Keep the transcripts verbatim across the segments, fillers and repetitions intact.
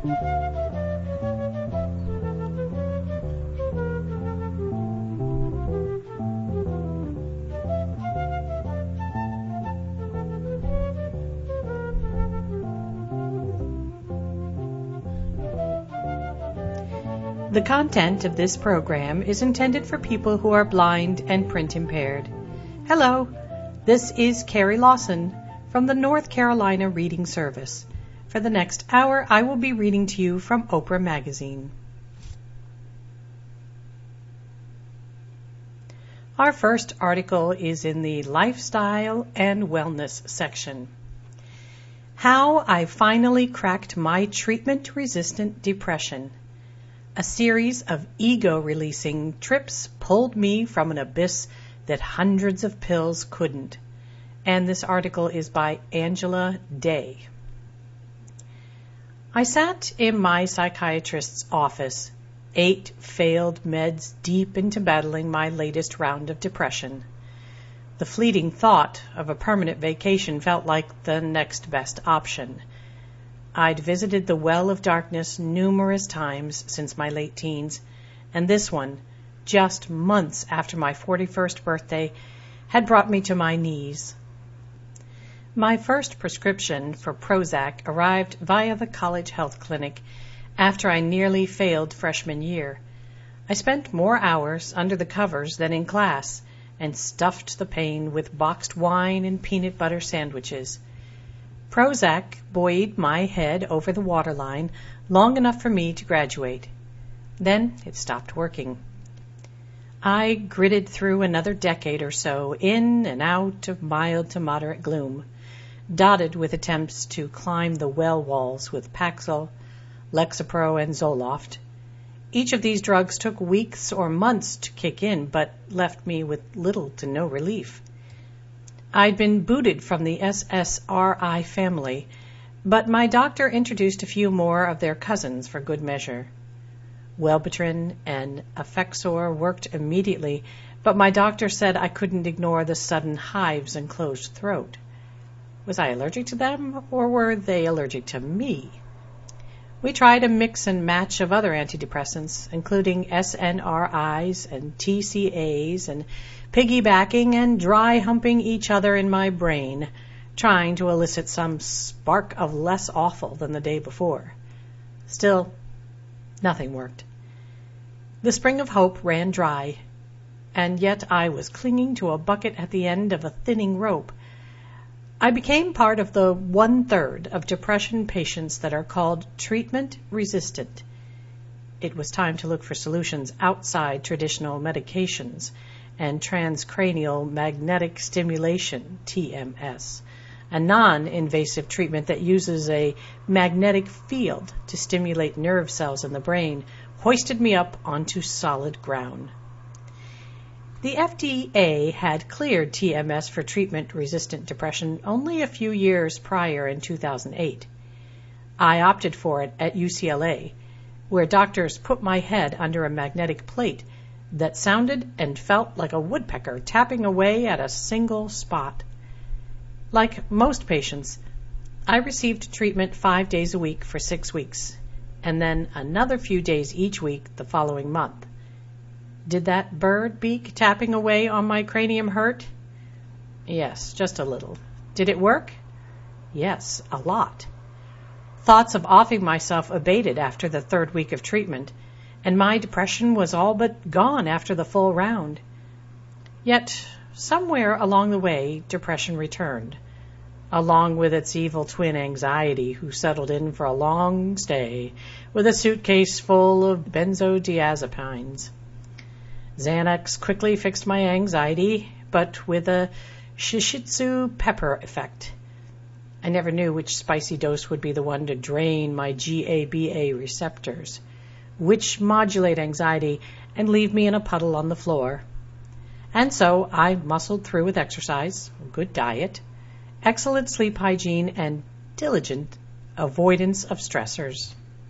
The content of this program is intended for people who are blind and print impaired. Hello, this is Carrie Lawson from the North Carolina Reading Service. For the next hour, I will be reading to you from Oprah Magazine. Our first article is in the Lifestyle and Wellness section. How I Finally Cracked My Treatment-Resistant Depression. A series of ego-releasing trips pulled me from an abyss that hundreds of pills couldn't. And this article is by Angela Day. I sat in my psychiatrist's office, eight failed meds deep into battling my latest round of depression. The fleeting thought of a permanent vacation felt like the next best option. I'd visited the Well of Darkness numerous times since my late teens, and this one, just months after my forty-first birthday, had brought me to my knees. My first prescription for Prozac arrived via the college health clinic after I nearly failed freshman year. I spent more hours under the covers than in class and stuffed the pain with boxed wine and peanut butter sandwiches. Prozac buoyed my head over the waterline long enough for me to graduate. Then it stopped working. I gritted through another decade or so, in and out of mild to moderate gloom, dotted with attempts to climb the well walls with Paxil, Lexapro, and Zoloft. Each of these drugs took weeks or months to kick in, but left me with little to no relief. I'd been booted from the S S R I family, but my doctor introduced a few more of their cousins for good measure. Wellbutrin and Effexor worked immediately, but my doctor said I couldn't ignore the sudden hives and closed throat. Was I allergic to them, or were they allergic to me? We tried a mix and match of other antidepressants, including S N R Is and T C As, and piggybacking and dry humping each other in my brain, trying to elicit some spark of less awful than the day before. Still, nothing worked. The spring of hope ran dry, and yet I was clinging to a bucket at the end of a thinning rope. I became part of the one-third of depression patients that are called treatment-resistant. It was time to look for solutions outside traditional medications and transcranial magnetic stimulation, T M S, a non-invasive treatment that uses a magnetic field to stimulate nerve cells in the brain, hoisted me up onto solid ground. The F D A had cleared T M S for treatment-resistant depression only a few years prior in two thousand eight. I opted for it at U C L A, where doctors put my head under a magnetic plate that sounded and felt like a woodpecker tapping away at a single spot. Like most patients, I received treatment five days a week for six weeks, and then another few days each week the following month. Did that bird beak tapping away on my cranium hurt? Yes, just a little. Did it work? Yes, a lot. Thoughts of offing myself abated after the third week of treatment, and my depression was all but gone after the full round. Yet, somewhere along the way, depression returned, along with its evil twin anxiety, who settled in for a long stay with a suitcase full of benzodiazepines. Xanax quickly fixed my anxiety, but with a shishitsu pepper effect. I never knew which spicy dose would be the one to drain my GABA receptors, which modulate anxiety and leave me in a puddle on the floor. And so I muscled through with exercise, good diet, excellent sleep hygiene, and diligent avoidance of stressors.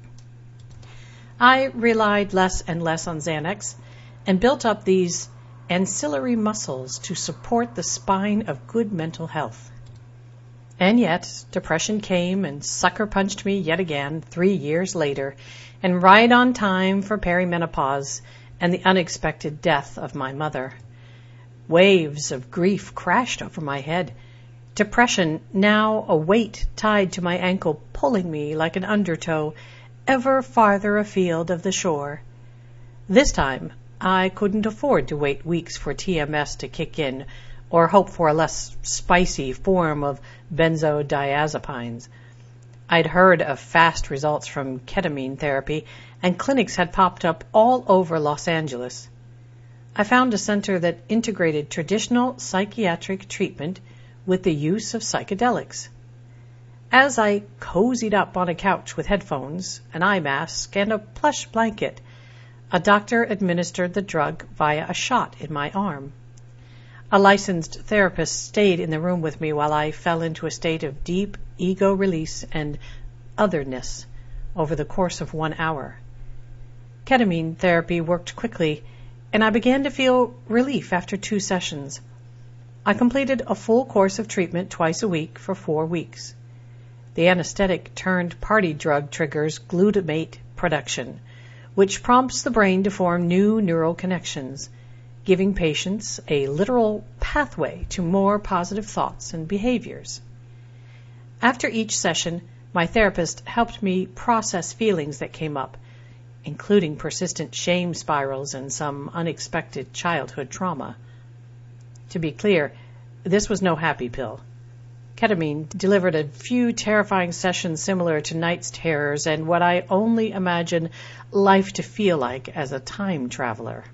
I relied less and less on Xanax and built up these ancillary muscles to support the spine of good mental health. And yet, depression came and sucker-punched me yet again three years later, and right on time for perimenopause and the unexpected death of my mother. Waves of grief crashed over my head. Depression, now a weight tied to my ankle, pulling me like an undertow ever farther afield of the shore. This time, I couldn't afford to wait weeks for T M S to kick in or hope for a less spicy form of benzodiazepines. I'd heard of fast results from ketamine therapy, and clinics had popped up all over Los Angeles. I found a center that integrated traditional psychiatric treatment with the use of psychedelics. As I cozied up on a couch with headphones, an eye mask, and a plush blanket, a doctor administered the drug via a shot in my arm. A licensed therapist stayed in the room with me while I fell into a state of deep ego release and otherness over the course of one hour. Ketamine therapy worked quickly, and I began to feel relief after two sessions. I completed a full course of treatment twice a week for four weeks. The anesthetic turned party drug triggers glutamate production, which prompts the brain to form new neural connections, giving patients a literal pathway to more positive thoughts and behaviors. After each session, my therapist helped me process feelings that came up, including persistent shame spirals and some unexpected childhood trauma. To be clear, this was no happy pill. Ketamine delivered a few terrifying sessions similar to night's terrors and what I only imagine life to feel like as a time traveler.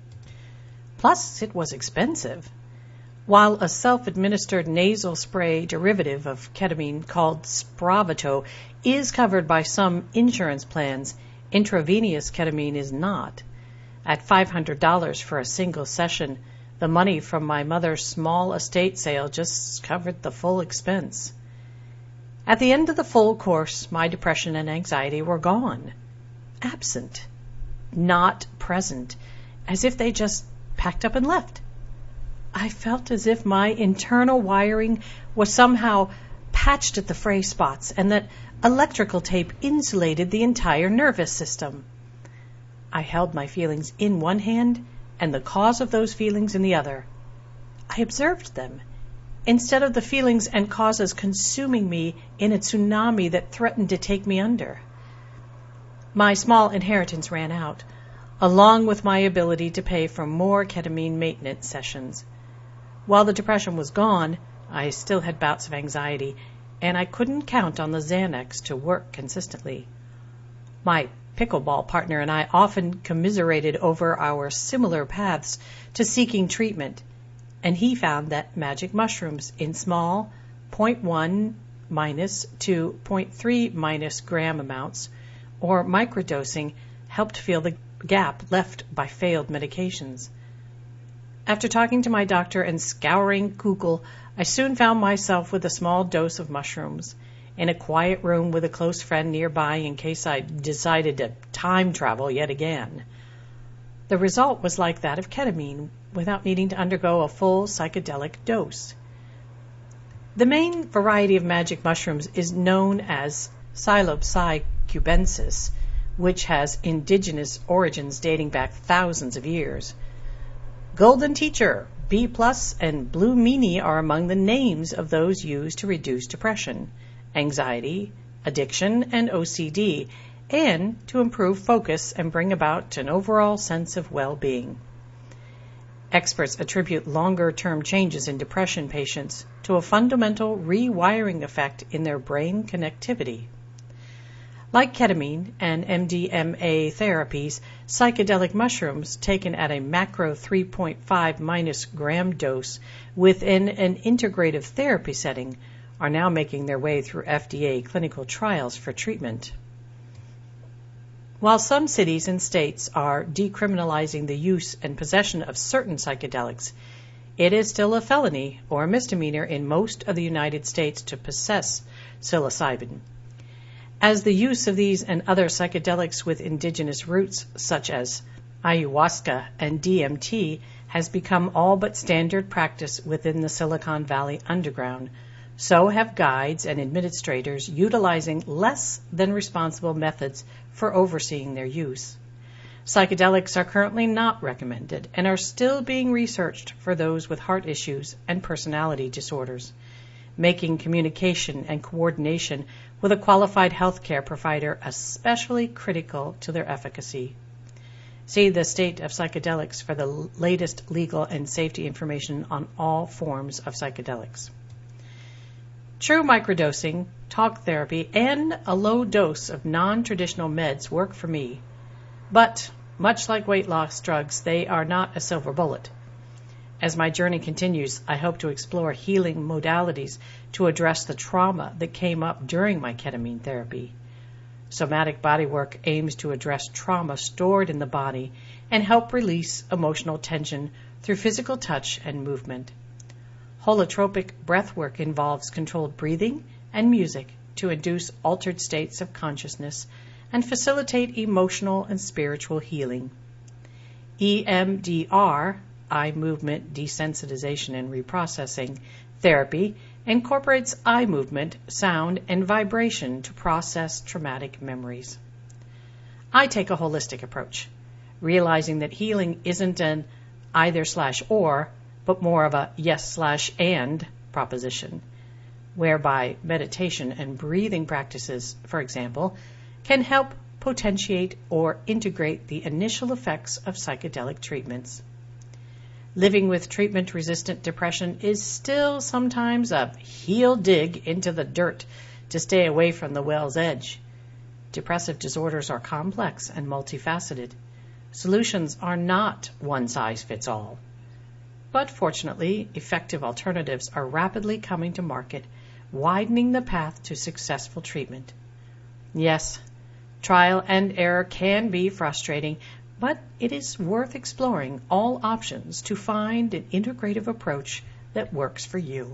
Plus, it was expensive. While a self-administered nasal spray derivative of ketamine called Spravato is covered by some insurance plans, intravenous ketamine is not. At five hundred dollars for a single session, the money from my mother's small estate sale just covered the full expense. At the end of the full course, my depression and anxiety were gone. Absent. Not present. As if they just packed up and left. I felt as if my internal wiring was somehow patched at the fray spots and that electrical tape insulated the entire nervous system. I held my feelings in one hand and the cause of those feelings in the other. I observed them, instead of the feelings and causes consuming me in a tsunami that threatened to take me under. My small inheritance ran out, along with my ability to pay for more ketamine maintenance sessions. While the depression was gone, I still had bouts of anxiety, and I couldn't count on the Xanax to work consistently. My pickleball partner and I often commiserated over our similar paths to seeking treatment, and he found that magic mushrooms in small zero point one minus to zero point three minus gram amounts or microdosing helped fill the gap left by failed medications. After talking to my doctor and scouring Google, I soon found myself with a small dose of mushrooms in a quiet room with a close friend nearby in case I decided to time travel yet again. The result was like that of ketamine without needing to undergo a full psychedelic dose. The main variety of magic mushrooms is known as Psilocybin cubensis, which has indigenous origins dating back thousands of years. Golden Teacher, B plus, and Blue Meanie are among the names of those used to reduce depression, anxiety, addiction, and O C D, and to improve focus and bring about an overall sense of well-being. Experts attribute longer-term changes in depression patients to a fundamental rewiring effect in their brain connectivity. Like ketamine and M D M A therapies, psychedelic mushrooms taken at a macro three point five minus gram dose within an integrative therapy setting are now making their way through F D A clinical trials for treatment. While some cities and states are decriminalizing the use and possession of certain psychedelics, it is still a felony or a misdemeanor in most of the United States to possess psilocybin. As the use of these and other psychedelics with indigenous roots, such as ayahuasca and D M T, has become all but standard practice within the Silicon Valley underground, So have guides and administrators utilizing less than responsible methods for overseeing their use. Psychedelics are currently not recommended and are still being researched for those with heart issues and personality disorders, making communication and coordination with a qualified healthcare provider especially critical to their efficacy. See the state of psychedelics for the latest legal and safety information on all forms of psychedelics. True microdosing, talk therapy, and a low dose of non-traditional meds work for me. But, much like weight loss drugs, they are not a silver bullet. As my journey continues, I hope to explore healing modalities to address the trauma that came up during my ketamine therapy. Somatic bodywork aims to address trauma stored in the body and help release emotional tension through physical touch and movement. Holotropic breathwork involves controlled breathing and music to induce altered states of consciousness and facilitate emotional and spiritual healing. E M D R, eye movement desensitization and reprocessing therapy, incorporates eye movement, sound, and vibration to process traumatic memories. I take a holistic approach, realizing that healing isn't an either slash or, but more of a yes slash and proposition, whereby meditation and breathing practices, for example, can help potentiate or integrate the initial effects of psychedelic treatments. Living with treatment-resistant depression is still sometimes a heel dig into the dirt to stay away from the well's edge. Depressive disorders are complex and multifaceted. Solutions are not one size fits all. But fortunately, effective alternatives are rapidly coming to market, widening the path to successful treatment. Yes, trial and error can be frustrating, but it is worth exploring all options to find an integrative approach that works for you.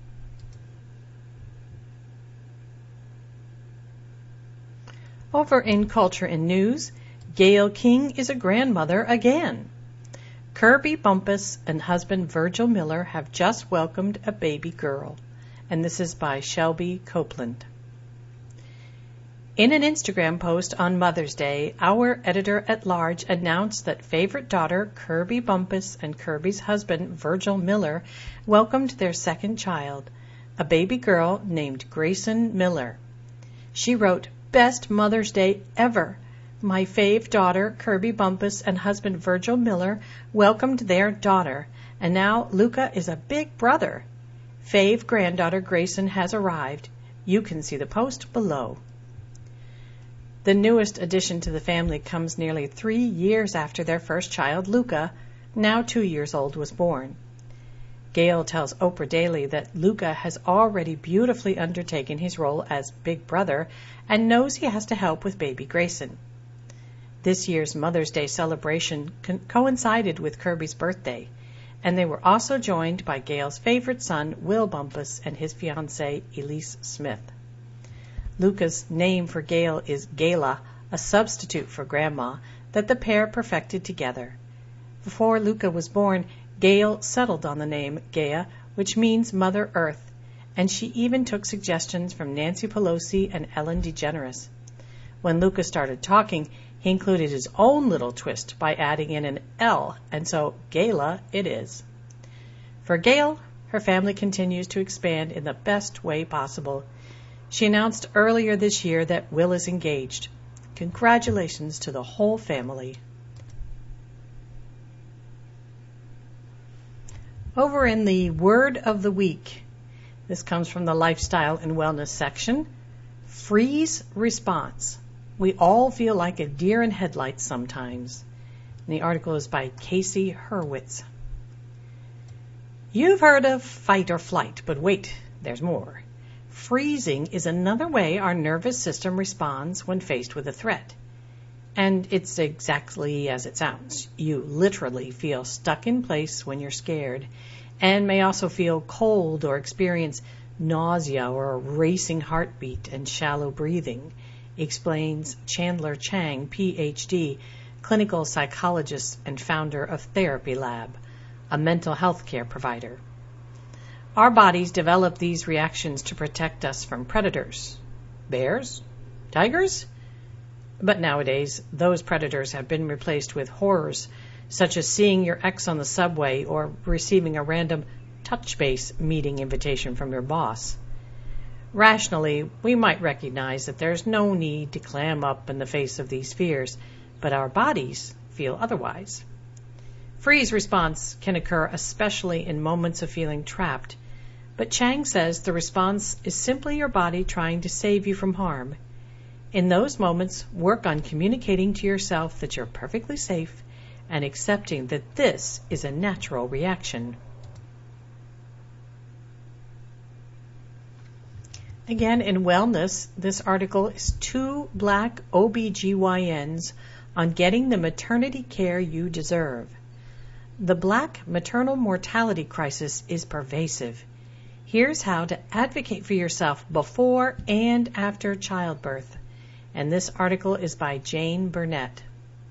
Over in Culture and News, Gayle King is a grandmother again. Kirby Bumpus and husband Virgil Miller have just welcomed a baby girl, and this is by Shelby Copeland. In an Instagram post on Mother's Day, our editor-at-large announced that favorite daughter Kirby Bumpus and Kirby's husband Virgil Miller welcomed their second child, a baby girl named Grayson Miller. She wrote, "Best Mother's Day ever! My fave daughter Kirby Bumpus and husband Virgil Miller welcomed their daughter, and now Luca is a big brother. Fave granddaughter Grayson has arrived. You can see the post below." The newest addition to the family comes nearly three years after their first child, Luca, now two years old, was born. Gayle tells Oprah Daily that Luca has already beautifully undertaken his role as big brother and knows he has to help with baby Grayson. This year's Mother's Day celebration co- coincided with Kirby's birthday, and they were also joined by Gayle's favorite son, Will Bumpus, and his fiancée, Elise Smith. Luca's name for Gayle is Gayla, a substitute for Grandma that the pair perfected together. Before Luca was born, Gayle settled on the name Gaia, which means Mother Earth, and she even took suggestions from Nancy Pelosi and Ellen DeGeneres. When Luca started talking, he included his own little twist by adding in an L, and so Gayla it is. For Gayle, her family continues to expand in the best way possible. She announced earlier this year that Will is engaged. Congratulations to the whole family. Over in the Word of the Week, this comes from the Lifestyle and Wellness section. Freeze response. We all feel like a deer in headlights sometimes. And the article is by Casey Hurwitz. You've heard of fight or flight, but wait, there's more. Freezing is another way our nervous system responds when faced with a threat. And it's exactly as it sounds. You literally feel stuck in place when you're scared, and may also feel cold or experience nausea or a racing heartbeat and shallow breathing, explains Chandler Chang, P H D, clinical psychologist and founder of Therapy Lab, a mental health care provider. Our bodies develop these reactions to protect us from predators. Bears? Tigers? But nowadays, those predators have been replaced with horrors, such as seeing your ex on the subway or receiving a random touch-base meeting invitation from your boss. Rationally, we might recognize that there's no need to clam up in the face of these fears, but our bodies feel otherwise. Freeze response can occur especially in moments of feeling trapped, but Chang says the response is simply your body trying to save you from harm. In those moments, work on communicating to yourself that you're perfectly safe and accepting that this is a natural reaction. Again, in Wellness, this article is two black O B G Y Ns on getting the maternity care you deserve. The black maternal mortality crisis is pervasive. Here's how to advocate for yourself before and after childbirth. And this article is by Jane Burnett.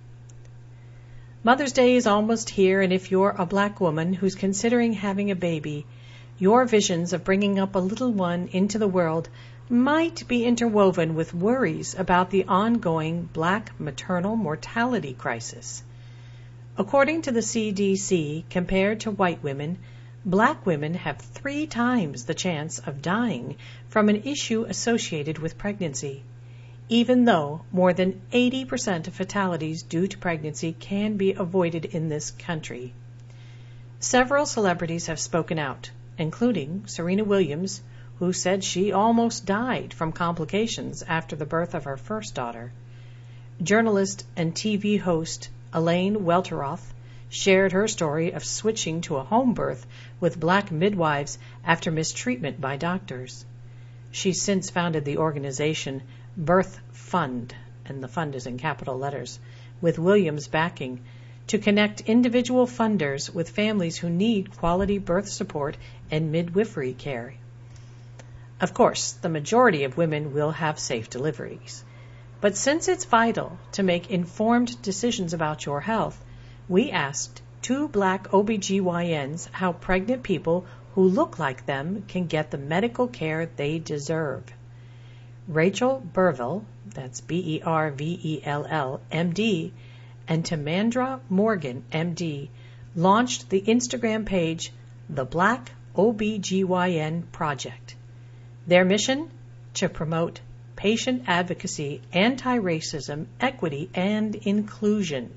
Mother's Day is almost here, and if you're a black woman who's considering having a baby, your visions of bringing up a little one into the world might be interwoven with worries about the ongoing black maternal mortality crisis. According to the C D C, compared to white women, black women have three times the chance of dying from an issue associated with pregnancy, even though more than eighty percent of fatalities due to pregnancy can be avoided in this country. Several celebrities have spoken out, including Serena Williams, who said she almost died from complications after the birth of her first daughter. Journalist and T V host Elaine Welteroth shared her story of switching to a home birth with black midwives after mistreatment by doctors. She's since founded the organization Birth Fund, and the fund is in capital letters, with Williams backing, to connect individual funders with families who need quality birth support and midwifery care. Of course, the majority of women will have safe deliveries. But since it's vital to make informed decisions about your health, we asked two black O B G Y Ns how pregnant people who look like them can get the medical care they deserve. Rachel Burville, that's B E R V E L L, M D, and Tamandra Morgan, M D, launched the Instagram page, The Black O B G Y N Project. Their mission? To promote patient advocacy, anti-racism, equity, and inclusion.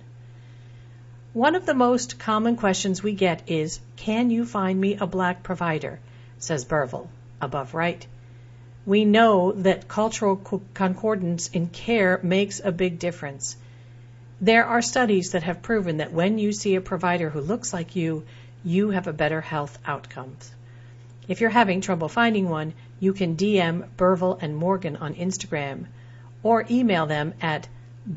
One of the most common questions we get is, can you find me a black provider? Says Burville, above right. We know that cultural concordance in care makes a big difference. There are studies that have proven that when you see a provider who looks like you, you have a better health outcomes. If you're having trouble finding one, you can D M Burville and Morgan on Instagram or email them at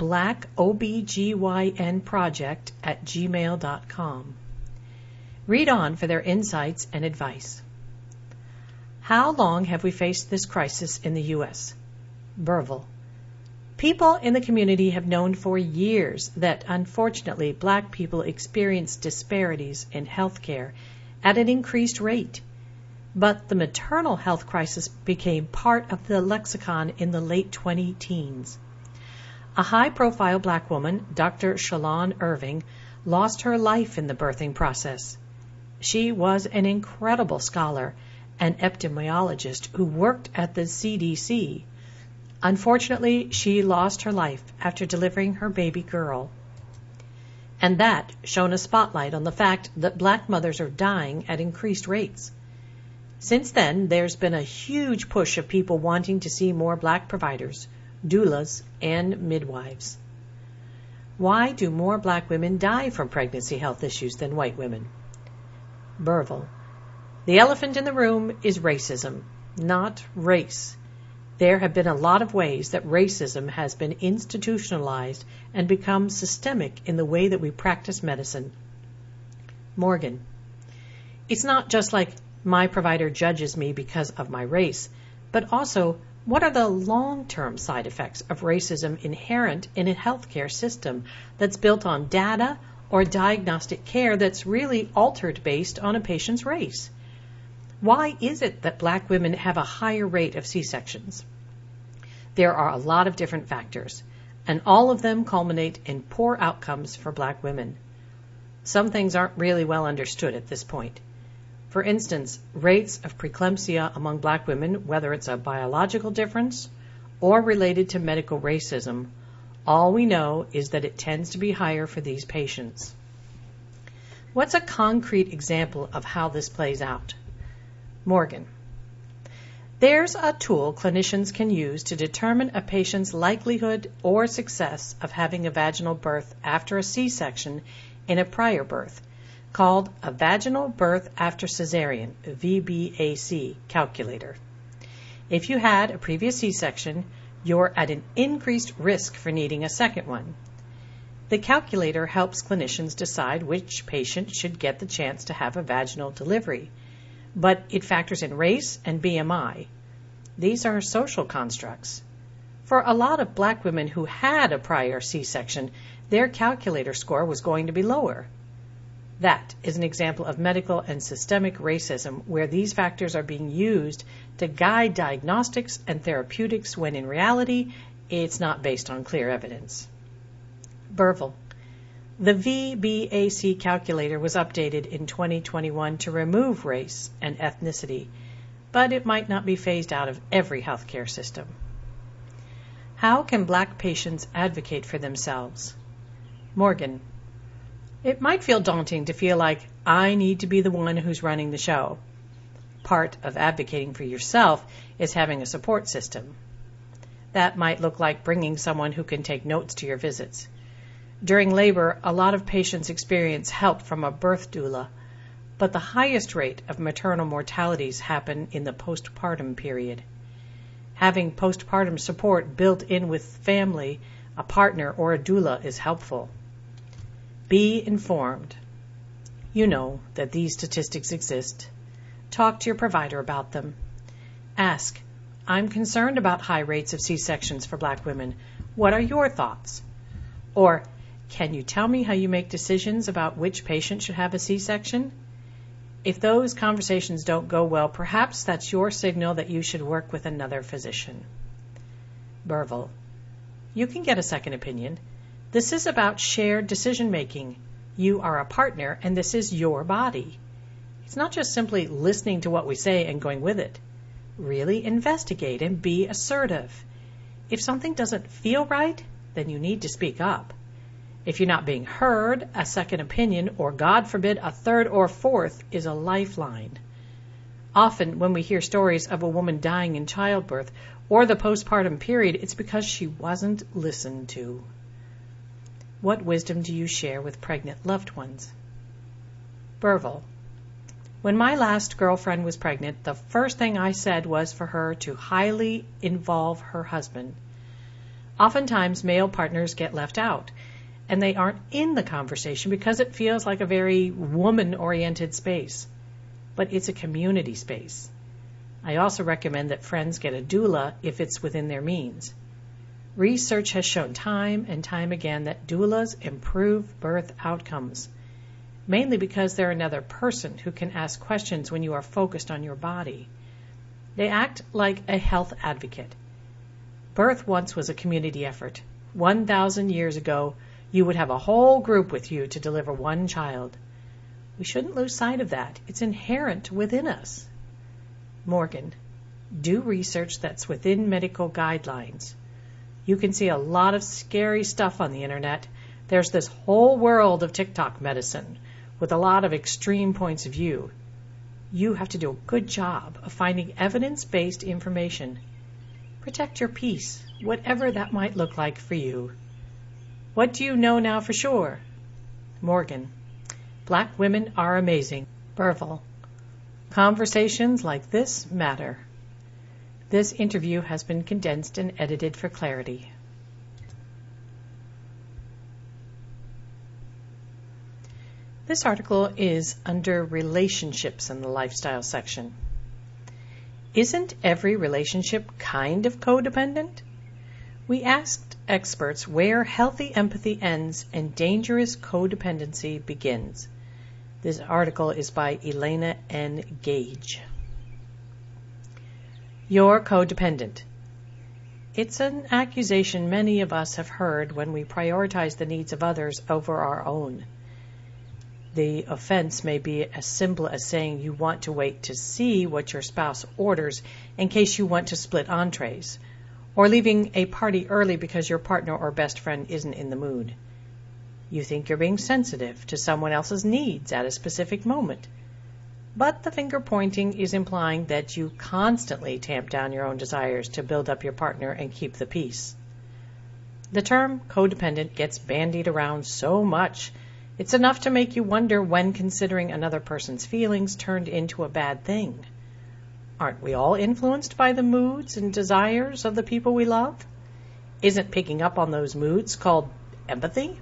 blackobgynproject at gmail dot com. Read on for their insights and advice. How long have we faced this crisis in the U S? Burville. People in the community have known for years that, unfortunately, black people experience disparities in health care at an increased rate. But the maternal health crisis became part of the lexicon in the late twenty teens. A high-profile black woman, Doctor Shalon Irving, lost her life in the birthing process. She was an incredible scholar, an epidemiologist who worked at the C D C. Unfortunately, she lost her life after delivering her baby girl. And that shone a spotlight on the fact that black mothers are dying at increased rates. Since then, there's been a huge push of people wanting to see more black providers, doulas, and midwives. Why do more black women die from pregnancy health issues than white women? Burville. The elephant in the room is racism, not race. There have been a lot of ways that racism has been institutionalized and become systemic in the way that we practice medicine. Morgan. It's not just like my provider judges me because of my race, but also, what are the long-term side effects of racism inherent in a healthcare system that's built on data or diagnostic care that's really altered based on a patient's race? Why is it that black women have a higher rate of C-sections? There are a lot of different factors, and all of them culminate in poor outcomes for black women. Some things aren't really well understood at this point. For instance, rates of preeclampsia among black women, whether it's a biological difference or related to medical racism, all we know is that it tends to be higher for these patients. What's a concrete example of how this plays out? Morgan. There's a tool clinicians can use to determine a patient's likelihood or success of having a vaginal birth after a C-section in a prior birth, called a Vaginal Birth After Cesarean, V B A C, calculator. If you had a previous C-section, you're at an increased risk for needing a second one. The calculator helps clinicians decide which patient should get the chance to have a vaginal delivery, but it factors in race and B M I. These are social constructs. For a lot of black women who had a prior C-section, their calculator score was going to be lower. That is an example of medical and systemic racism where these factors are being used to guide diagnostics and therapeutics when in reality, it's not based on clear evidence. Burville. The V B A C calculator was updated in twenty twenty-one to remove race and ethnicity, but it might not be phased out of every healthcare system. How can black patients advocate for themselves? Morgan. It might feel daunting to feel like I need to be the one who's running the show. Part of advocating for yourself is having a support system. That might look like bringing someone who can take notes to your visits. During labor, a lot of patients experience help from a birth doula, but the highest rate of maternal mortalities happen in the postpartum period. Having postpartum support built in with family, a partner, or a doula is helpful. Be informed. You know that these statistics exist. Talk to your provider about them. Ask, I'm concerned about high rates of C-sections for black women. What are your thoughts? Or, can you tell me how you make decisions about which patient should have a C-section? If those conversations don't go well, perhaps that's your signal that you should work with another physician. Burville. You can get a second opinion. This is about shared decision-making. You are a partner, and this is your body. It's not just simply listening to what we say and going with it. Really investigate and be assertive. If something doesn't feel right, then you need to speak up. If you're not being heard, a second opinion, or God forbid, a third or fourth, is a lifeline. Often, when we hear stories of a woman dying in childbirth or the postpartum period, it's because she wasn't listened to. What wisdom do you share with pregnant loved ones? Burville. When my last girlfriend was pregnant, the first thing I said was for her to highly involve her husband. Oftentimes, male partners get left out, and they aren't in the conversation because it feels like a very woman-oriented space. But it's a community space. I also recommend that friends get a doula if it's within their means. Research has shown time and time again that doulas improve birth outcomes, mainly because they're another person who can ask questions when you are focused on your body. They act like a health advocate. Birth once was a community effort. one thousand years ago, you would have a whole group with you to deliver one child. We shouldn't lose sight of that. It's inherent within us. Morgan, do research that's within medical guidelines. You can see a lot of scary stuff on the internet. There's this whole world of TikTok medicine with a lot of extreme points of view. You have to do a good job of finding evidence-based information. Protect your peace, whatever that might look like for you. What do you know now for sure? Morgan, black women are amazing. Burville, conversations like this matter. This interview has been condensed and edited for clarity. This article is under relationships in the lifestyle section. Isn't every relationship kind of codependent? We asked experts where healthy empathy ends and dangerous codependency begins. This article is by Elena N. Gage. You're codependent. It's an accusation many of us have heard when we prioritize the needs of others over our own. The offense may be as simple as saying you want to wait to see what your spouse orders in case you want to split entrees, or leaving a party early because your partner or best friend isn't in the mood. You think you're being sensitive to someone else's needs at a specific moment, but the finger pointing is implying that you constantly tamp down your own desires to build up your partner and keep the peace. The term codependent gets bandied around so much, it's enough to make you wonder when considering another person's feelings turned into a bad thing. Aren't we all influenced by the moods and desires of the people we love? Isn't picking up on those moods called empathy?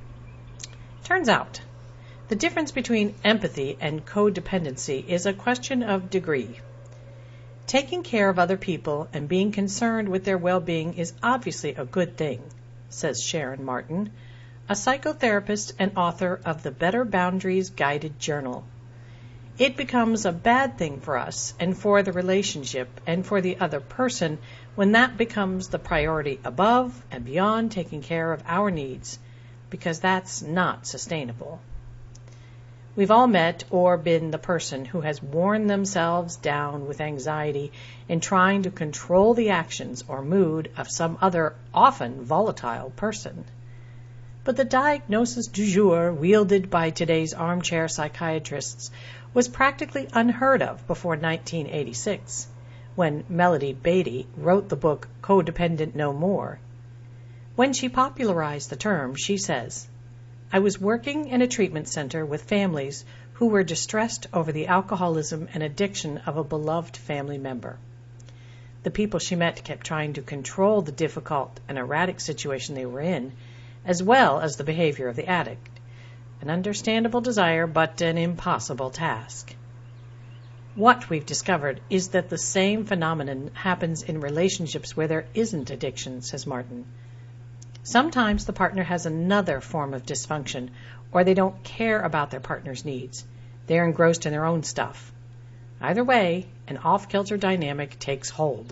Turns out, the difference between empathy and codependency is a question of degree. Taking care of other people and being concerned with their well-being is obviously a good thing, says Sharon Martin, a psychotherapist and author of the Better Boundaries Guided Journal. It becomes a bad thing for us and for the relationship and for the other person when that becomes the priority above and beyond taking care of our needs, because that's not sustainable. We've all met or been the person who has worn themselves down with anxiety in trying to control the actions or mood of some other, often volatile person. But the diagnosis du jour wielded by today's armchair psychiatrists was practically unheard of before nineteen eighty-six, when Melody Beattie wrote the book Codependent No More. When she popularized the term, she says, "I was working in a treatment center with families who were distressed over the alcoholism and addiction of a beloved family member. The people she met kept trying to control the difficult and erratic situation they were in, as well as the behavior of the addict. An understandable desire, but an impossible task." What we've discovered is that the same phenomenon happens in relationships where there isn't addiction, says Martin. Sometimes the partner has another form of dysfunction, or they don't care about their partner's needs. They're engrossed in their own stuff. Either way, an off-kilter dynamic takes hold.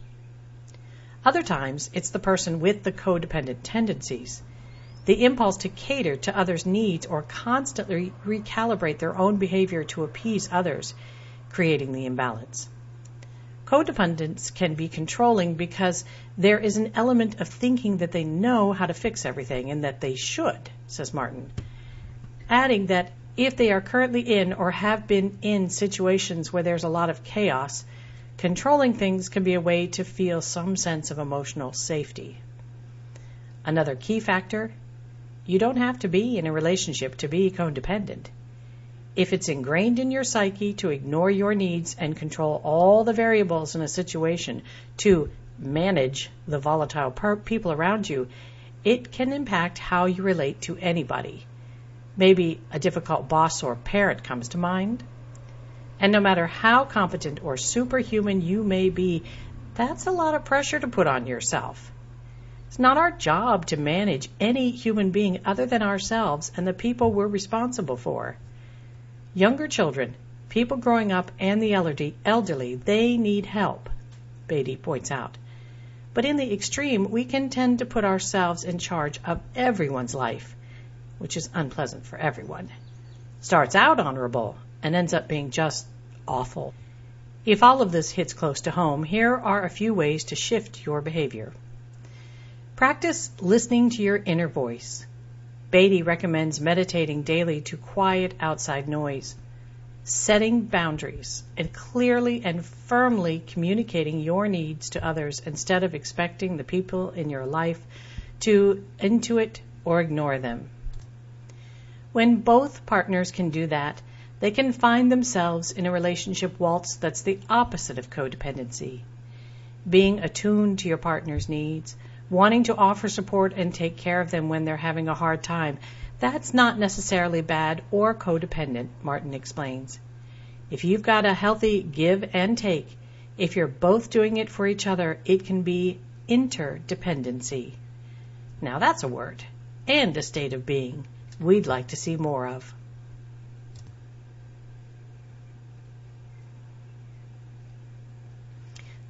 Other times, it's the person with the codependent tendencies, the impulse to cater to others' needs or constantly recalibrate their own behavior to appease others, creating the imbalance. Codependents can be controlling because there is an element of thinking that they know how to fix everything and that they should, says Martin, adding that if they are currently in or have been in situations where there's a lot of chaos, controlling things can be a way to feel some sense of emotional safety. Another key factor, you don't have to be in a relationship to be codependent. If it's ingrained in your psyche to ignore your needs and control all the variables in a situation to manage the volatile per- people around you, it can impact how you relate to anybody. Maybe a difficult boss or parent comes to mind. And no matter how competent or superhuman you may be, that's a lot of pressure to put on yourself. It's not our job to manage any human being other than ourselves and the people we're responsible for. Younger children, people growing up, and the elderly, elderly, they need help, Beattie points out. But in the extreme, we can tend to put ourselves in charge of everyone's life, which is unpleasant for everyone. Starts out honorable and ends up being just awful. If all of this hits close to home, here are a few ways to shift your behavior. Practice listening to your inner voice. Beattie recommends meditating daily to quiet outside noise, setting boundaries, and clearly and firmly communicating your needs to others instead of expecting the people in your life to intuit or ignore them. When both partners can do that, they can find themselves in a relationship waltz that's the opposite of codependency. Being attuned to your partner's needs, wanting to offer support and take care of them when they're having a hard time, that's not necessarily bad or codependent, Martin explains. If you've got a healthy give and take, if you're both doing it for each other, it can be interdependency. Now that's a word and a state of being we'd like to see more of.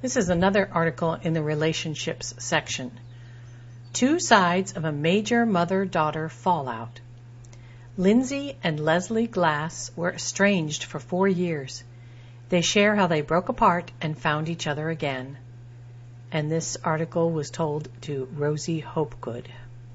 This is another article in the relationships section. Two sides of a major mother-daughter fallout. Lindsay and Leslie Glass were estranged for four years. They share how they broke apart and found each other again. And this article was told to Rosie Hopegood.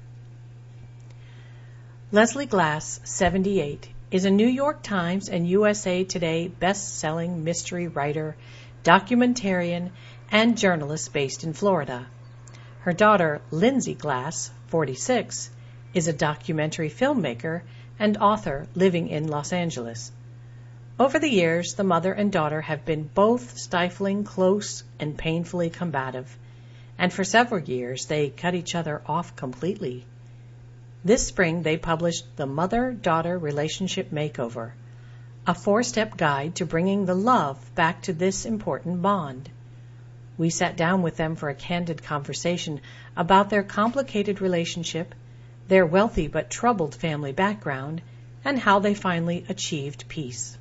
Leslie Glass, seventy-eight, is a New York Times and U S A Today best-selling mystery writer, documentarian, and journalist based in Florida. Her daughter, Lindsay Glass, forty-six, is a documentary filmmaker and author living in Los Angeles. Over the years, the mother and daughter have been both stifling, close, and painfully combative, and for several years they cut each other off completely. This spring, they published The Mother-Daughter Relationship Makeover, a four-step guide to bringing the love back to this important bond. We sat down with them for a candid conversation about their complicated relationship, their wealthy but troubled family background, and how they finally achieved peace.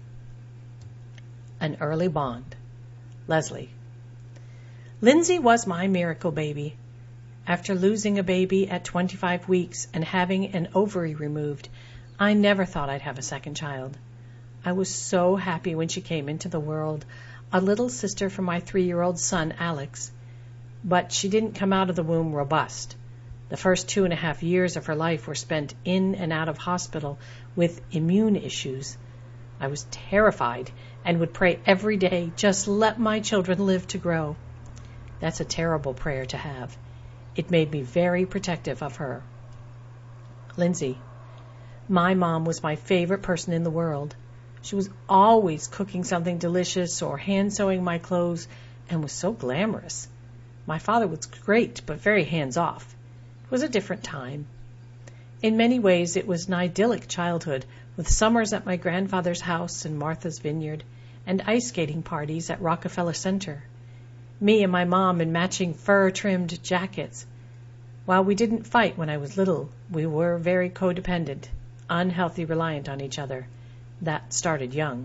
An early bond. Leslie. Lindsay was my miracle baby. After losing a baby at twenty-five weeks and having an ovary removed, I never thought I'd have a second child. I was so happy when she came into the world, a little sister for my three-year-old son, Alex. But she didn't come out of the womb robust. The first two and a half years of her life were spent in and out of hospital with immune issues. I was terrified and would pray every day, just let my children live to grow. That's a terrible prayer to have. It made me very protective of her. Lindsay. My mom was my favorite person in the world. She was always cooking something delicious or hand-sewing my clothes and was so glamorous. My father was great, but very hands-off. It was a different time. In many ways, it was an idyllic childhood, with summers at my grandfather's house in Martha's Vineyard and ice skating parties at Rockefeller Center. Me and my mom in matching fur-trimmed jackets. While we didn't fight when I was little, we were very codependent, unhealthy, reliant on each other. That started young.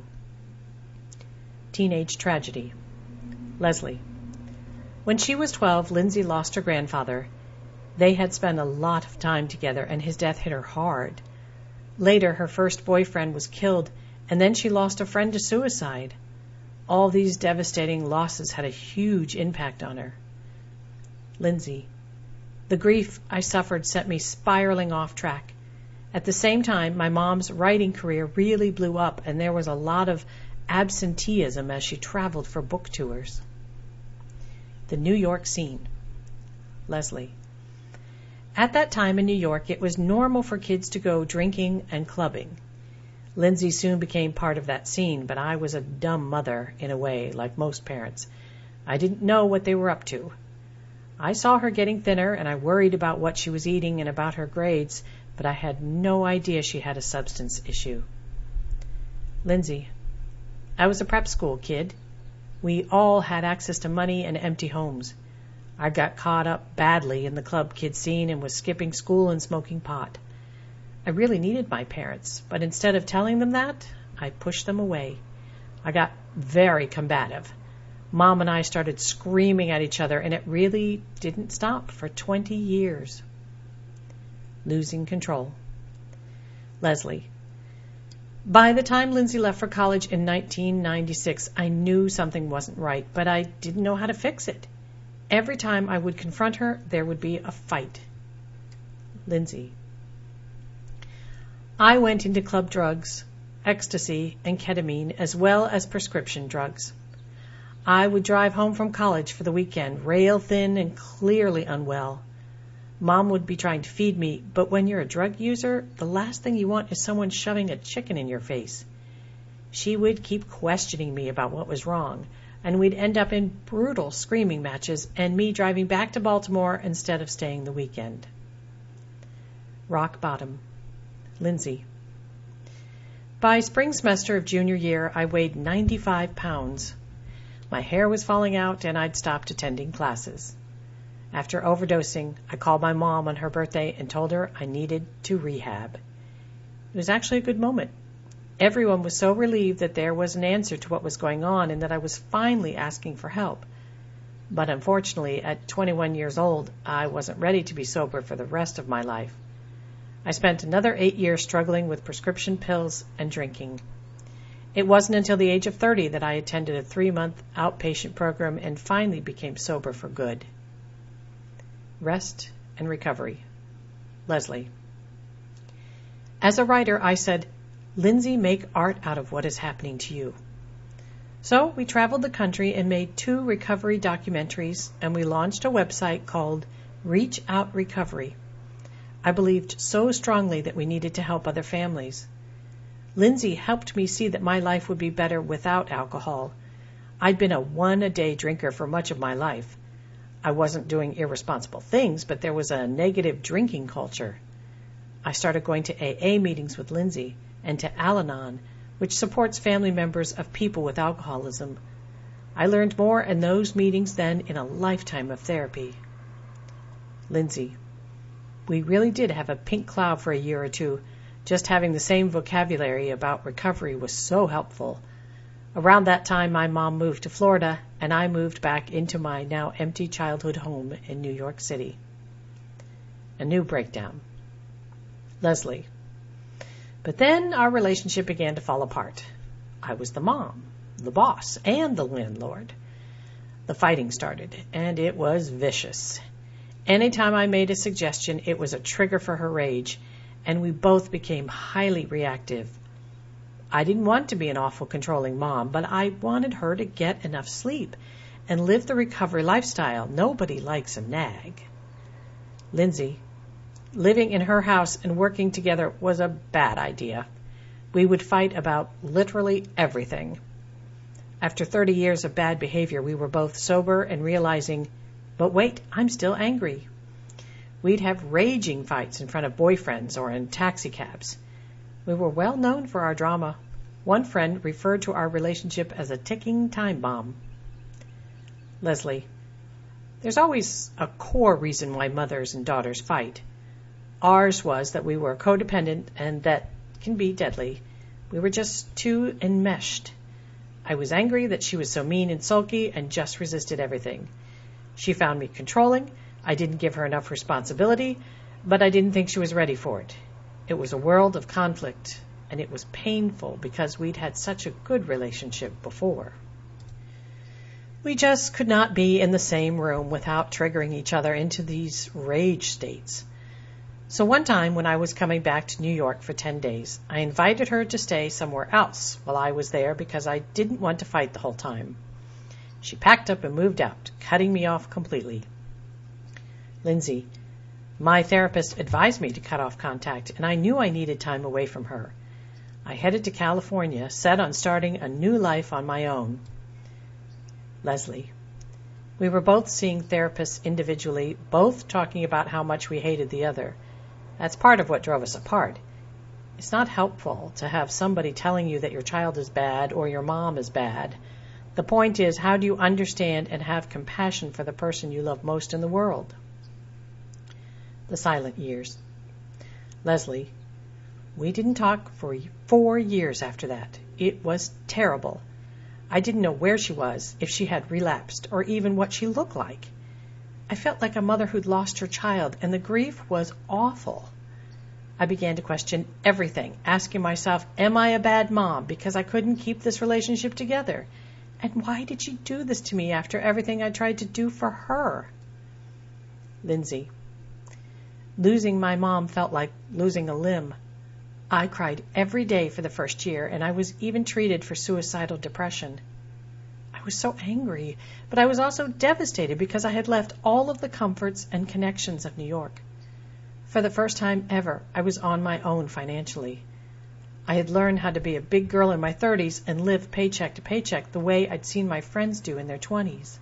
Teenage tragedy. Leslie. When she was twelve, Lindsay lost her grandfather. They had spent a lot of time together, and his death hit her hard. Later, her first boyfriend was killed, and then she lost a friend to suicide. All these devastating losses had a huge impact on her. Lindsay. The grief I suffered sent me spiraling off track. At the same time, my mom's writing career really blew up, and there was a lot of absenteeism as she traveled for book tours. The New York scene. Leslie. At that time in New York, it was normal for kids to go drinking and clubbing. Lindsay soon became part of that scene, but I was a dumb mother, in a way, like most parents. I didn't know what they were up to. I saw her getting thinner, and I worried about what she was eating and about her grades, but I had no idea she had a substance issue. Lindsay. I was a prep school kid. We all had access to money and empty homes. I got caught up badly in the club kid scene and was skipping school and smoking pot. I really needed my parents, but instead of telling them that, I pushed them away. I got very combative. Mom and I started screaming at each other, and it really didn't stop for twenty years. Losing control. Leslie. By the time Lindsay left for college in nineteen ninety-six, I knew something wasn't right, but I didn't know how to fix it. Every time I would confront her, there would be a fight. Lindsay. I went into club drugs, ecstasy, and ketamine, as well as prescription drugs. I would drive home from college for the weekend, rail thin and clearly unwell. Mom would be trying to feed me, but when you're a drug user, the last thing you want is someone shoving a chicken in your face. She would keep questioning me about what was wrong, and we'd end up in brutal screaming matches and me driving back to Baltimore instead of staying the weekend. Rock bottom. Lindsay. By spring semester of junior year, I weighed ninety-five pounds. My hair was falling out, and I'd stopped attending classes. After overdosing, I called my mom on her birthday and told her I needed to rehab. It was actually a good moment. Everyone was so relieved that there was an answer to what was going on and that I was finally asking for help. But unfortunately, at twenty-one years old, I wasn't ready to be sober for the rest of my life. I spent another eight years struggling with prescription pills and drinking. It wasn't until the age of thirty that I attended a three-month outpatient program and finally became sober for good. Rest and recovery. Leslie. As a writer, I said, Lindsay, make art out of what is happening to you. So we traveled the country and made two recovery documentaries, and we launched a website called Reach Out Recovery. I believed so strongly that we needed to help other families. Lindsay helped me see that my life would be better without alcohol. I'd been a one-a-day drinker for much of my life. I wasn't doing irresponsible things, but there was a negative drinking culture. I started going to A A meetings with Lindsay and to Al-Anon, which supports family members of people with alcoholism. I learned more in those meetings than in a lifetime of therapy. Lindsay. We really did have a pink cloud for a year or two. Just having the same vocabulary about recovery was so helpful. Around that time, my mom moved to Florida, and I moved back into my now empty childhood home in New York City. A new breakdown. Leslie. But then our relationship began to fall apart. I was the mom, the boss, and the landlord. The fighting started, and it was vicious. Anytime I made a suggestion, it was a trigger for her rage, and we both became highly reactive. I didn't want to be an awful controlling mom, but I wanted her to get enough sleep and live the recovery lifestyle. Nobody likes a nag. Lindsay. Living in her house and working together was a bad idea. We would fight about literally everything. After thirty years of bad behavior, we were both sober and realizing, but wait, I'm still angry. We'd have raging fights in front of boyfriends or in taxicabs. We were well known for our drama. One friend referred to our relationship as a ticking time bomb. Leslie. There's always a core reason why mothers and daughters fight. Ours was that we were codependent, and that can be deadly. We were just too enmeshed. I was angry that she was so mean and sulky and just resisted everything. She found me controlling. I didn't give her enough responsibility, but I didn't think she was ready for it. It was a world of conflict, and it was painful because we'd had such a good relationship before. We just could not be in the same room without triggering each other into these rage states. So one time when I was coming back to New York for ten days, I invited her to stay somewhere else while I was there because I didn't want to fight the whole time. She packed up and moved out, cutting me off completely. Lindsay. My therapist advised me to cut off contact, and I knew I needed time away from her. I headed to California, set on starting a new life on my own. Leslie. We were both seeing therapists individually, both talking about how much we hated the other. That's part of what drove us apart. It's not helpful to have somebody telling you that your child is bad or your mom is bad. The point is, how do you understand and have compassion for the person you love most in the world? The silent years. Leslie. We didn't talk for four years after that. It was terrible. I didn't know where she was, if she had relapsed, or even what she looked like. I felt like a mother who'd lost her child, and the grief was awful. I began to question everything, asking myself, am I a bad mom because I couldn't keep this relationship together? And why did she do this to me after everything I tried to do for her? Lindsay. Losing my mom felt like losing a limb. I cried every day for the first year, and I was even treated for suicidal depression. I was so angry, but I was also devastated because I had left all of the comforts and connections of New York. For the first time ever, I was on my own financially. I had learned how to be a big girl in my thirties and live paycheck to paycheck the way I'd seen my friends do in their twenties.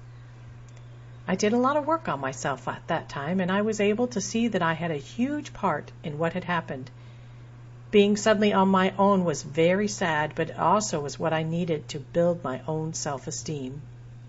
I did a lot of work on myself at that time, and I was able to see that I had a huge part in what had happened. Being suddenly on my own was very sad, but it also was what I needed to build my own self-esteem.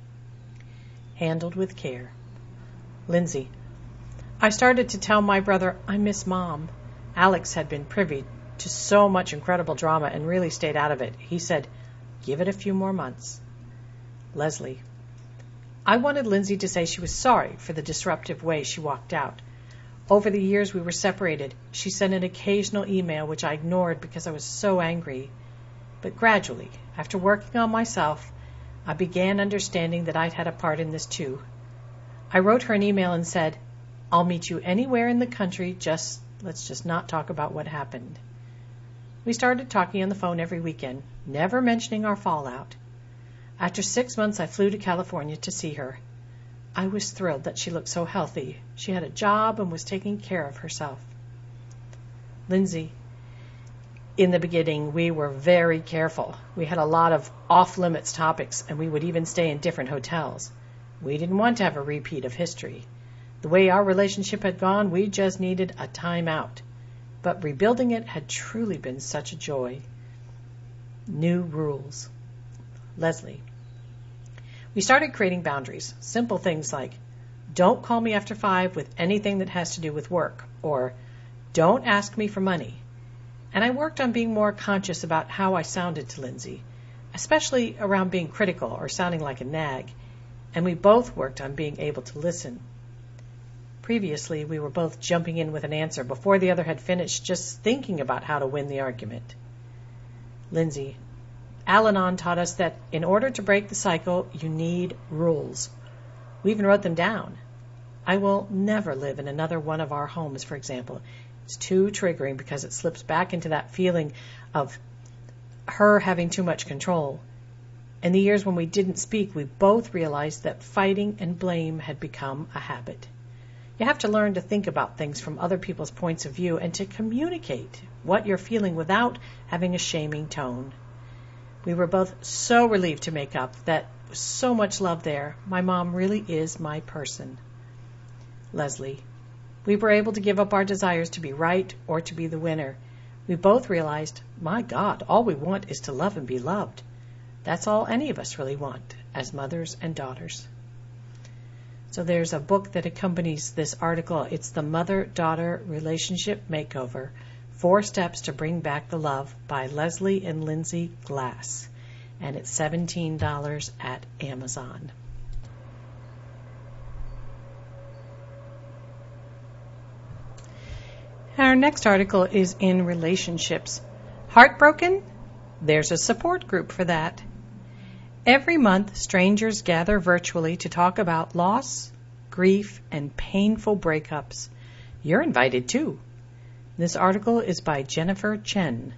Handled with care. Lindsay. I started to tell my brother, I miss Mom. Alex had been privy to so much incredible drama and really stayed out of it. He said, give it a few more months. Leslie. I wanted Lindsay to say she was sorry for the disruptive way she walked out. Over the years we were separated, she sent an occasional email which I ignored because I was so angry. But gradually, after working on myself, I began understanding that I'd had a part in this too. I wrote her an email and said, "I'll meet you anywhere in the country, just let's just not talk about what happened." We started talking on the phone every weekend, never mentioning our fallout. After six months, I flew to California to see her. I was thrilled that she looked so healthy. She had a job and was taking care of herself. Lindsay, in the beginning, we were very careful. We had a lot of off-limits topics, and we would even stay in different hotels. We didn't want to have a repeat of history. The way our relationship had gone, we just needed a time out. But rebuilding it had truly been such a joy. New rules. Leslie. We started creating boundaries, simple things like, don't call me after five with anything that has to do with work, or don't ask me for money. And I worked on being more conscious about how I sounded to Lindsay, especially around being critical or sounding like a nag, and we both worked on being able to listen. Previously, we were both jumping in with an answer before the other had finished, just thinking about how to win the argument. Lindsay. Al-Anon taught us that in order to break the cycle, you need rules. We even wrote them down. I will never live in another one of our homes, for example. It's too triggering because it slips back into that feeling of her having too much control. In the years when we didn't speak, we both realized that fighting and blame had become a habit. You have to learn to think about things from other people's points of view and to communicate what you're feeling without having a shaming tone. We were both so relieved to make up. That was so much love there. My mom really is my person. Leslie. We were able to give up our desires to be right or to be the winner. We both realized, my God, all we want is to love and be loved. That's all any of us really want as mothers and daughters. So there's a book that accompanies this article. It's The Mother-Daughter Relationship Makeover, Four Steps to Bring Back the Love by Leslie and Lindsay Glass. And it's seventeen dollars at Amazon. Our next article is in relationships. Heartbroken? There's a support group for that. Every month, strangers gather virtually to talk about loss, grief, and painful breakups. You're invited too. This article is by Jennifer Chen.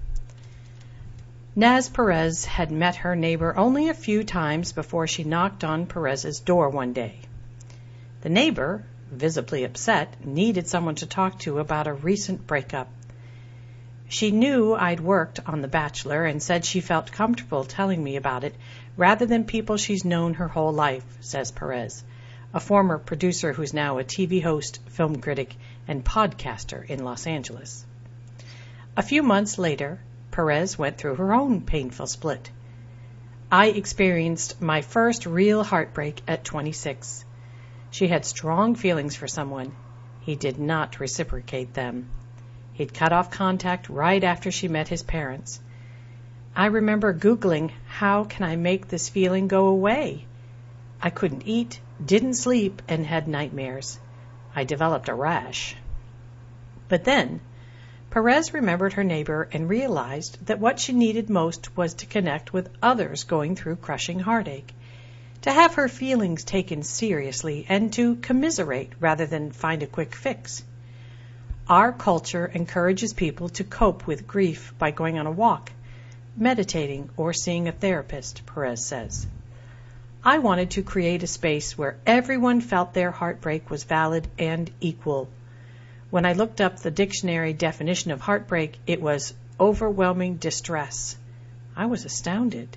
Naz Perez had met her neighbor only a few times before she knocked on Perez's door one day. The neighbor, visibly upset, needed someone to talk to about a recent breakup. She knew I'd worked on The Bachelor and said she felt comfortable telling me about it rather than people she's known her whole life, says Perez, a former producer who's now a T V host, film critic, and podcaster in Los Angeles. A few months later, Perez went through her own painful split. I experienced my first real heartbreak at twenty-six. She had strong feelings for someone. He did not reciprocate them. He'd cut off contact right after she met his parents. I remember Googling, how can I make this feeling go away? I couldn't eat, didn't sleep, and had nightmares. I developed a rash. But then, Perez remembered her neighbor and realized that what she needed most was to connect with others going through crushing heartache, to have her feelings taken seriously, and to commiserate rather than find a quick fix. Our culture encourages people to cope with grief by going on a walk, meditating, or seeing a therapist, Perez says. I wanted to create a space where everyone felt their heartbreak was valid and equal. When I looked up the dictionary definition of heartbreak, it was overwhelming distress. I was astounded.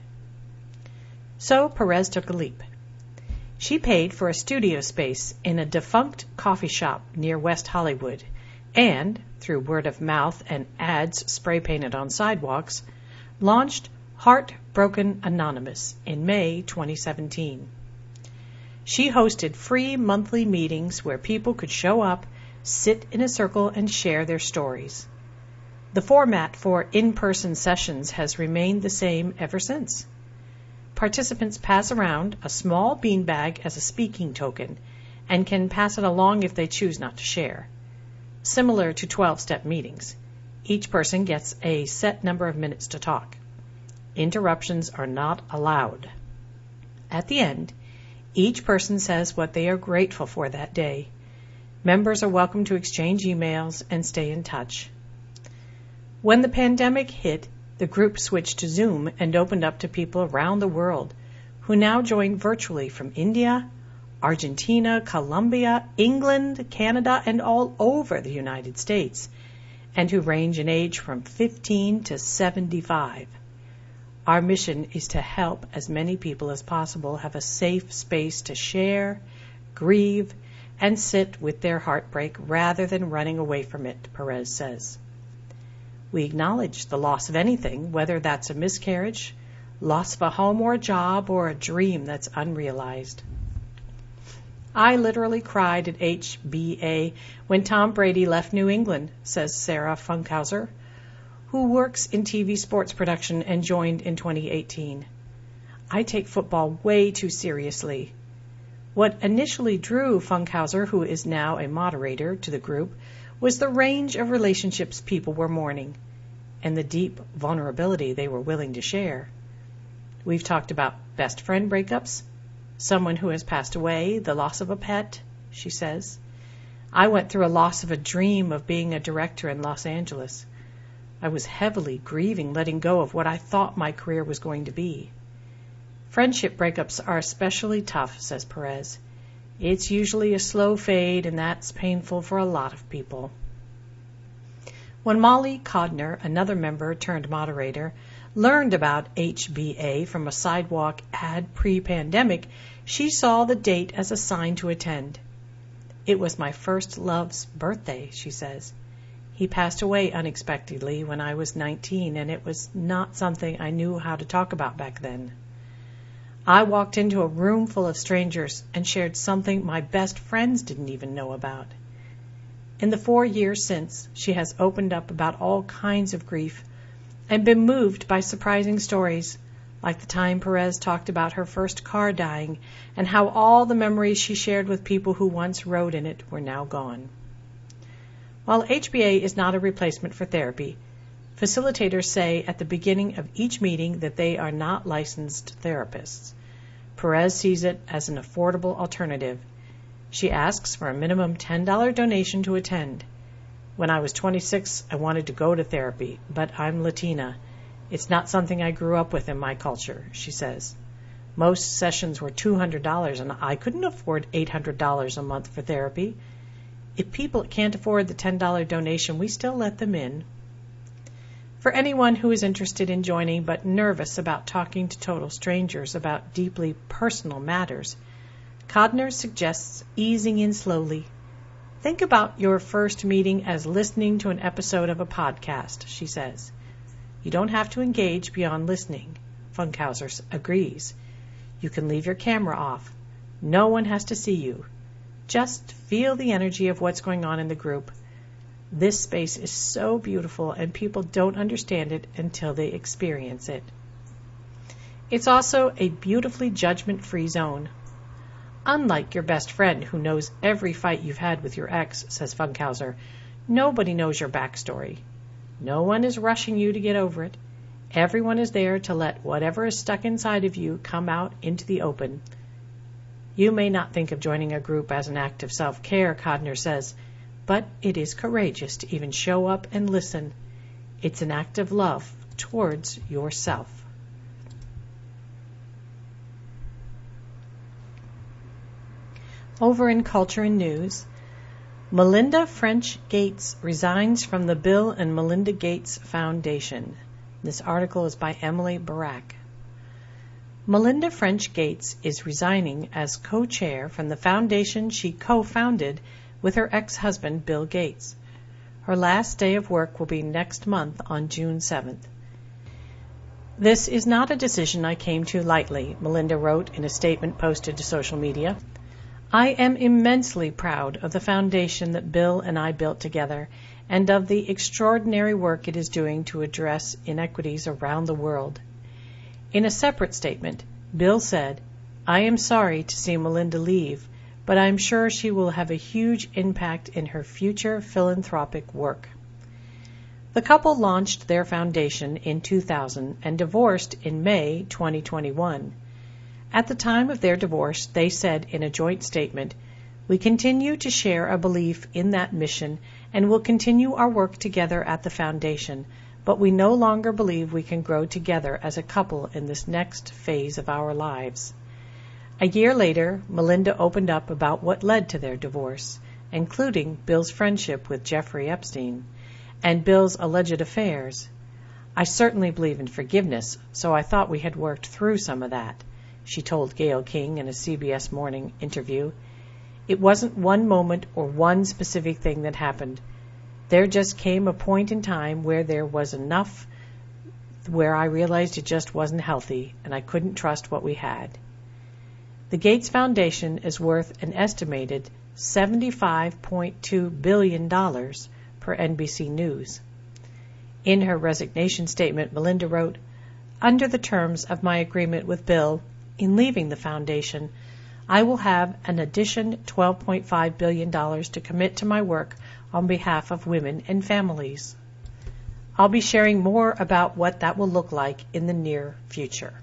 So Perez took a leap. She paid for a studio space in a defunct coffee shop near West Hollywood and, through word of mouth and ads spray-painted on sidewalks, launched Heartbroken Anonymous in May twenty seventeen. She hosted free monthly meetings where people could show up, sit in a circle, and share their stories. The format for in-person sessions has remained the same ever since. Participants pass around a small beanbag as a speaking token and can pass it along if they choose not to share. Similar to twelve-step meetings, each person gets a set number of minutes to talk. Interruptions are not allowed. At the end, each person says what they are grateful for that day. Members are welcome to exchange emails and stay in touch. When the pandemic hit, the group switched to Zoom and opened up to people around the world who now join virtually from India, Argentina, Colombia, England, Canada, and all over the United States, and who range in age from fifteen to seventy-five. Our mission is to help as many people as possible have a safe space to share, grieve, and sit with their heartbreak rather than running away from it, Perez says. We acknowledge the loss of anything, whether that's a miscarriage, loss of a home or a job, or a dream that's unrealized. I literally cried at H B A when Tom Brady left New England, says Sarah Funkhauser, who works in T V sports production and joined in twenty eighteen. I take football way too seriously. What initially drew Funkhauser, who is now a moderator, to the group was the range of relationships people were mourning and the deep vulnerability they were willing to share. We've talked about best friend breakups, someone who has passed away, the loss of a pet, she says. I went through a loss of a dream of being a director in Los Angeles. I was heavily grieving letting go of what I thought my career was going to be. Friendship breakups are especially tough, says Perez. It's usually a slow fade, and that's painful for a lot of people. When Molly Codner, another member turned moderator, learned about H B A from a sidewalk ad pre-pandemic, she saw the date as a sign to attend. It was my first love's birthday, she says. He passed away unexpectedly when I was nineteen, and it was not something I knew how to talk about back then. I walked into a room full of strangers and shared something my best friends didn't even know about. In the four years since, she has opened up about all kinds of grief and been moved by surprising stories, like the time Perez talked about her first car dying and how all the memories she shared with people who once rode in it were now gone. While H B A is not a replacement for therapy, facilitators say at the beginning of each meeting that they are not licensed therapists. Perez sees it as an affordable alternative. She asks for a minimum ten dollars donation to attend. When I was twenty-six, I wanted to go to therapy, but I'm Latina. It's not something I grew up with in my culture, she says. Most sessions were two hundred dollars, and I couldn't afford eight hundred dollars a month for therapy. If people can't afford the ten dollars donation, we still let them in. For anyone who is interested in joining but nervous about talking to total strangers about deeply personal matters, Codner suggests easing in slowly. Think about your first meeting as listening to an episode of a podcast, she says. You don't have to engage beyond listening. Funkhauser agrees. You can leave your camera off. No one has to see you. Just feel the energy of what's going on in the group. This space is so beautiful, and people don't understand it until they experience it. It's also a beautifully judgment-free zone. Unlike your best friend who knows every fight you've had with your ex, says Funkhauser, nobody knows your backstory. No one is rushing you to get over it. Everyone is there to let whatever is stuck inside of you come out into the open. You may not think of joining a group as an act of self-care, Codner says, but it is courageous to even show up and listen. It's an act of love towards yourself. Over in Culture and News, Melinda French Gates resigns from the Bill and Melinda Gates Foundation. This article is by Emily Barak. Melinda French Gates is resigning as co-chair from the foundation she co-founded with her ex-husband Bill Gates. Her last day of work will be next month on June seventh. This is not a decision I came to lightly, Melinda wrote in a statement posted to social media. I am immensely proud of the foundation that Bill and I built together and of the extraordinary work it is doing to address inequities around the world. In a separate statement, Bill said, "I am sorry to see Melinda leave, but I am sure she will have a huge impact in her future philanthropic work." The couple launched their foundation in two thousand and divorced in May twenty twenty-one. At the time of their divorce, they said in a joint statement, "We continue to share a belief in that mission and will continue our work together at the foundation, but we no longer believe we can grow together as a couple in this next phase of our lives." A year later, Melinda opened up about what led to their divorce, including Bill's friendship with Jeffrey Epstein and Bill's alleged affairs. "I certainly believe in forgiveness, so I thought we had worked through some of that," she told Gayle King in a C B S Morning interview. "It wasn't one moment or one specific thing that happened. There just came a point in time where there was enough where I realized it just wasn't healthy and I couldn't trust what we had." The Gates Foundation is worth an estimated seventy-five point two billion dollars per N B C News. In her resignation statement, Melinda wrote, "Under the terms of my agreement with Bill in leaving the foundation, I will have an addition twelve point five billion dollars to commit to my work on behalf of women and families. I'll be sharing more about what that will look like in the near future."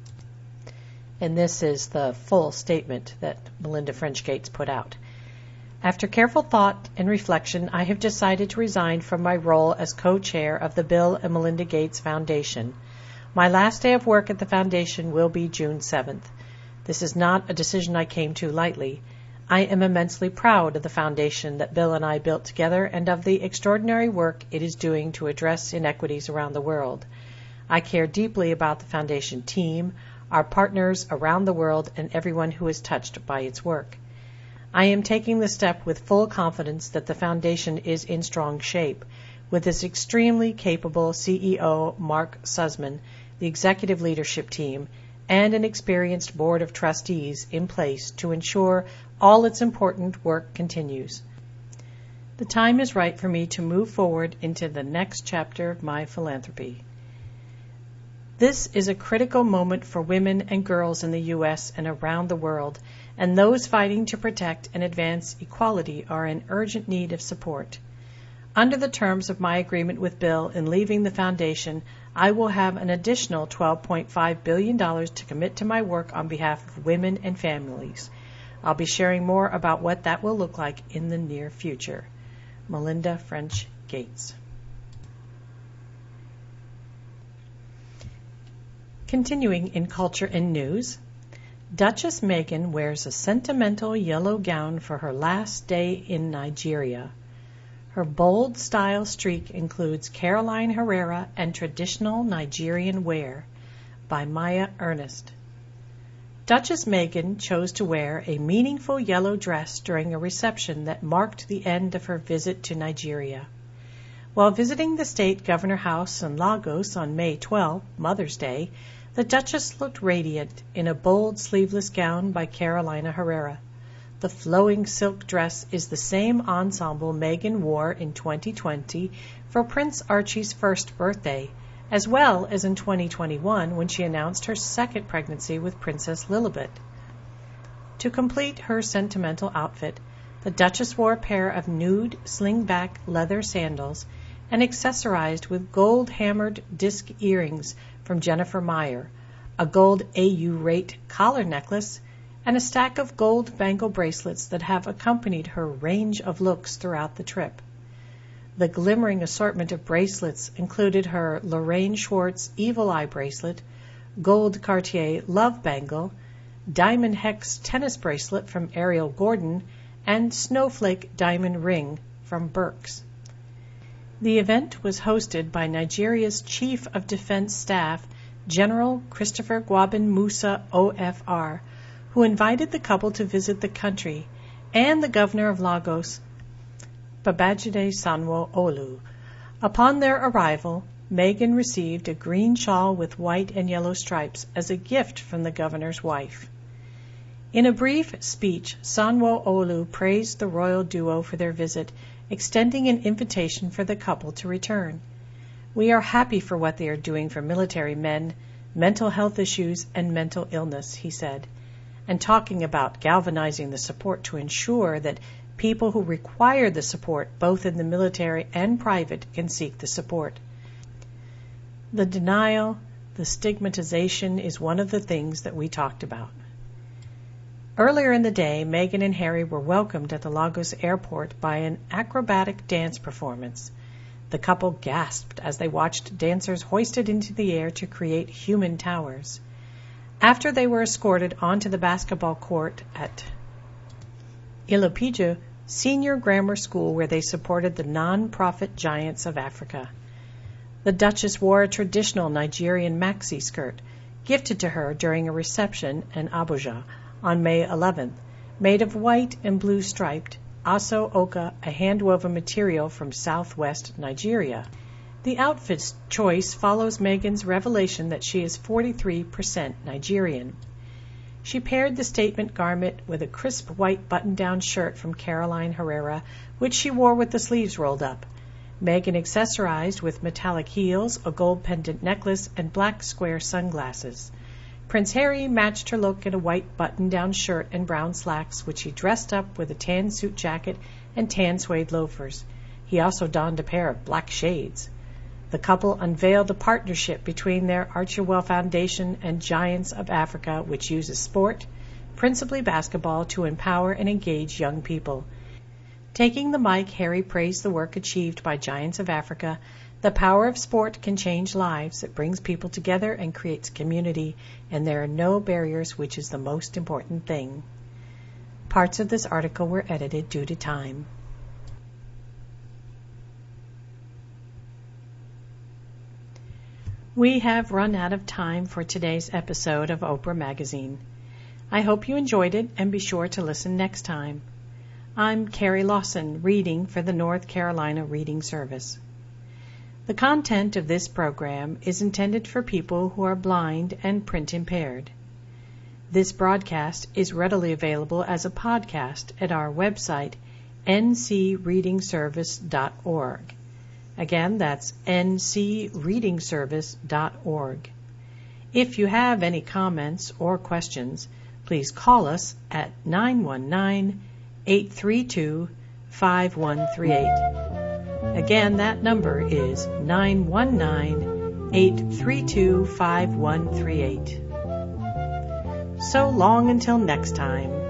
And this is the full statement that Melinda French Gates put out. "After careful thought and reflection, I have decided to resign from my role as co-chair of the Bill and Melinda Gates Foundation. My last day of work at the foundation will be June seventh. This is not a decision I came to lightly. I am immensely proud of the foundation that Bill and I built together and of the extraordinary work it is doing to address inequities around the world. I care deeply about the foundation team, our partners around the world, and everyone who is touched by its work. I am taking the step with full confidence that the foundation is in strong shape, with its extremely capable C E O, Mark Sussman, the executive leadership team, and an experienced board of trustees in place to ensure all its important work continues. The time is right for me to move forward into the next chapter of my philanthropy. This is a critical moment for women and girls in the U S and around the world, and those fighting to protect and advance equality are in urgent need of support. Under the terms of my agreement with Bill in leaving the foundation, I will have an additional twelve point five billion dollars to commit to my work on behalf of women and families. I'll be sharing more about what that will look like in the near future. Melinda French Gates. Continuing in culture and news, Duchess Meghan wears a sentimental yellow gown for her last day in Nigeria. Her bold style streak includes Caroline Herrera and traditional Nigerian wear by Maya Ernest. Duchess Meghan chose to wear a meaningful yellow dress during a reception that marked the end of her visit to Nigeria. While visiting the state governor house in Lagos on May twelfth, Mother's Day, the Duchess looked radiant in a bold sleeveless gown by Carolina Herrera. The flowing silk dress is the same ensemble Meghan wore in twenty twenty for Prince Archie's first birthday, as well as in twenty twenty-one when she announced her second pregnancy with Princess Lilibet. To complete her sentimental outfit, the Duchess wore a pair of nude sling-back leather sandals and accessorized with gold-hammered disc earrings from Jennifer Meyer, a gold A U rate collar necklace, and a stack of gold bangle bracelets that have accompanied her range of looks throughout the trip. The glimmering assortment of bracelets included her Lorraine Schwartz Evil Eye bracelet, gold Cartier Love bangle, diamond hex tennis bracelet from Ariel Gordon, and snowflake diamond ring from Birks. The event was hosted by Nigeria's Chief of Defense Staff, General Christopher Gwabin Musa O F R, who invited the couple to visit the country, and the governor of Lagos, Babajide Sanwo-Olu. Upon their arrival, Meghan received a green shawl with white and yellow stripes as a gift from the governor's wife. In a brief speech, Sanwo-Olu praised the royal duo for their visit, extending an invitation for the couple to return. "We are happy for what they are doing for military men. mental health issues, and mental illness, he said, and talking about galvanizing the support to ensure that people who require the support, both in the military and private, can seek the support. The denial, the stigmatization is one of the things that we talked about. Earlier in the day, Meghan and Harry were welcomed at the Lagos airport by an acrobatic dance performance. The couple gasped as they watched dancers hoisted into the air to create human towers. After they were escorted onto the basketball court at Ilopeju Senior Grammar School, where they supported the non-profit Giants of Africa. The Duchess wore a traditional Nigerian maxi skirt, gifted to her during a reception in Abuja on May eleventh, made of white and blue striped aso oka, a hand-woven material from southwest Nigeria. The outfit's choice follows Meghan's revelation that she is forty-three percent Nigerian. She paired the statement garment with a crisp white button-down shirt from Caroline Herrera, which she wore with the sleeves rolled up. Meghan accessorized with metallic heels, a gold pendant necklace, and black square sunglasses. Prince Harry matched her look in a white button-down shirt and brown slacks, which he dressed up with a tan suit jacket and tan suede loafers. He also donned a pair of black shades. The couple unveiled a partnership between their Archewell Foundation and Giants of Africa, which uses sport, principally basketball, to empower and engage young people. Taking the mic, Harry praised the work achieved by Giants of Africa. The power of sport can change lives. It brings people together and creates community, and there are no barriers, which is the most important thing. Parts of this article were edited due to time. We have run out of time for today's episode of Oprah Magazine. I hope you enjoyed it, and be sure to listen next time. I'm Carrie Lawson, reading for the North Carolina Reading Service. The content of this program is intended for people who are blind and print impaired. This broadcast is readily available as a podcast at our website, n c reading service dot org. Again, that's n c reading service dot org. If you have any comments or questions, please call us at nine one nine, eight three two, five one three eight. Again, that number is nine one nine, eight three two, five one three eight. So long until next time.